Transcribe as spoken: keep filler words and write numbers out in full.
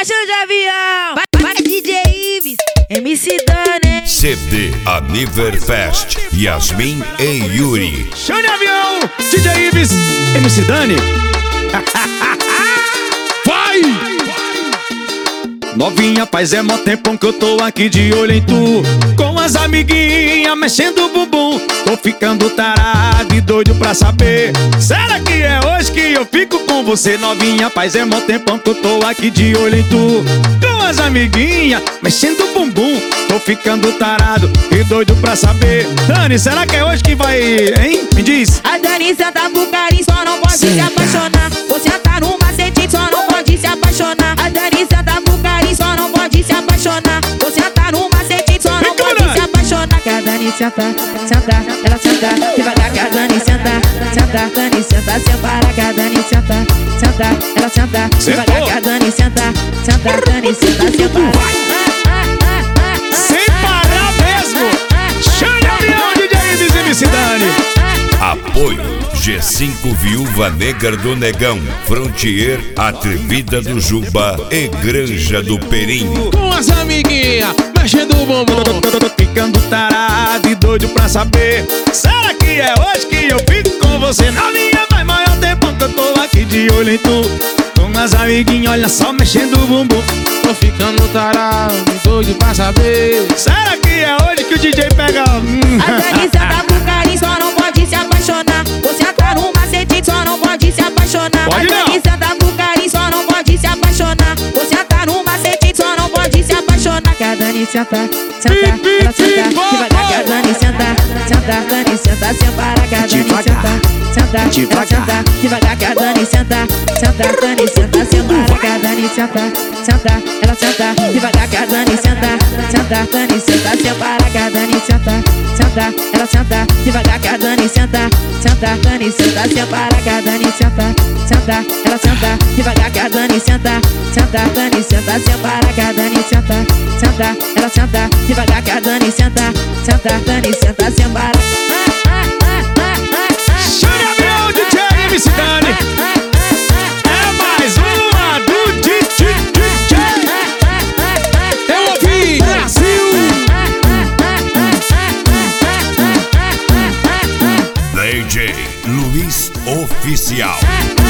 Baixa de avião, vai, vai D J Ives, M C Dani. C D Aniverfest, Yasmin e Yuri. Show de avião, D J Ives, M C Dani. Vai! Novinha, faz é mó tempão que eu tô aqui de olho em tu, com as amiguinhas mexendo o bumbum. Tô ficando tarado e doido pra saber, será que é hoje que eu fico com você? Novinha, faz é mó tempão que eu tô aqui de olho em tu, com as amiguinhas mexendo o bumbum. Tô ficando tarado e doido pra saber, Dani, será que é hoje que vai, hein? Me diz. A Dani senta pro carinho, só não pode se apaixonar. Você tá no macete, só não pode se apaixonar. A Dani senta pro carinho, só não pode se apaixonar. Você tá no macete, só não pode se apaixonar. Que a Dani senta, senta, ela senta devagar. Que a Dani senta, senta, Dani senta sem parar. Que a Dani senta, senta, ela senta devagar. Que a Dani senta, senta, Dani senta sem parar. Sem parar mesmo. Show de avião, D J Ives, M C Dani. Apoio G cinco Viúva Negra do Negão, Frontier, Atrevida do Juba e Granja do Perim. Com as amiguinhas mexendo o bumbum. Tô, tô, tô ficando tarado e doido pra saber, será que é hoje que eu fico com você? Novinha, vai maior tempo que eu tô aqui de olho em tu, com as amiguinhas, olha só, mexendo o bumbum. Tô ficando tarado e doido pra saber, será que é hoje que o D J pega? Hum. A Dani senta pro carinho, só não pode se apaixonar. Você tá no macete, só não pode se apaixonar. Pode a Dani senta pro carinho, só não pode se apaixonar. Você tá no macete, só não pode se apaixonar. Que a Dani senta, senta, ela senta devagar. Que a Dani senta, senta, Dani senta sem parar. Que a Dani senta, senta, ela senta devagar. Que a Dani senta, senta, Dani senta sem parar. Que a Dani senta, senta, ela senta devagar. Que a Dani senta, senta, Dani senta sem parar. Que a Dani senta, senta, ela senta devagar. Que a Dani senta, senta, Dani senta sem parar. Que a Dani senta, senta, ela senta devagar. Que a Dani senta, senta, Dani senta sem parar. Que a Dani senta, senta, ela senta devagar. Que a Dani senta, senta, Dani senta sem parar. Show de avião, D J M C Dani. É mais uma do D J. Eu ouvi, Brasil. D J Luiz Oficial.